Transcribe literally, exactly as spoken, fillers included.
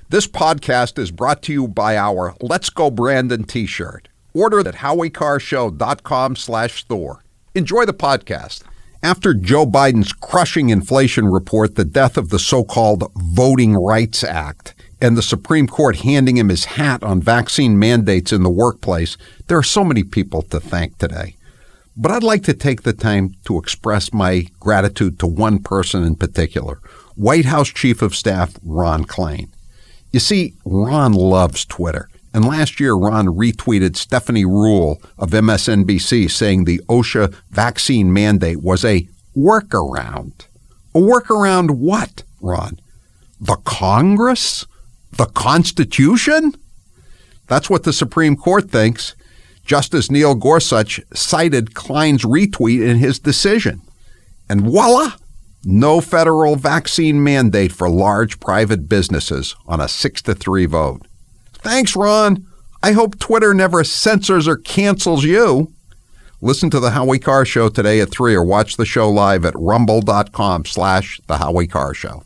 This podcast is brought to you by our Let's Go Brandon t-shirt. Order at howiecarrshow.com slash store. Enjoy the podcast. After Joe Biden's crushing inflation report, the death of the so-called Voting Rights Act, and the Supreme Court handing him his hat on vaccine mandates in the workplace, there are so many people to thank today. But I'd like to take the time to express my gratitude to one person in particular, White House Chief of Staff Ron Klain. You see, Ron loves Twitter. And last year, Ron retweeted Stephanie Ruhle of M S N B C saying the OSHA vaccine mandate was a workaround. A workaround what, Ron? The Congress? The Constitution? That's what the Supreme Court thinks. Justice Neil Gorsuch cited Klein's retweet in his decision. And voila! No federal vaccine mandate for large private businesses on a six to three vote. Thanks, Ron. I hope Twitter never censors or cancels you. Listen to The Howie Carr Show today at three or watch the show live at rumble.com slash The Howie Carr Show.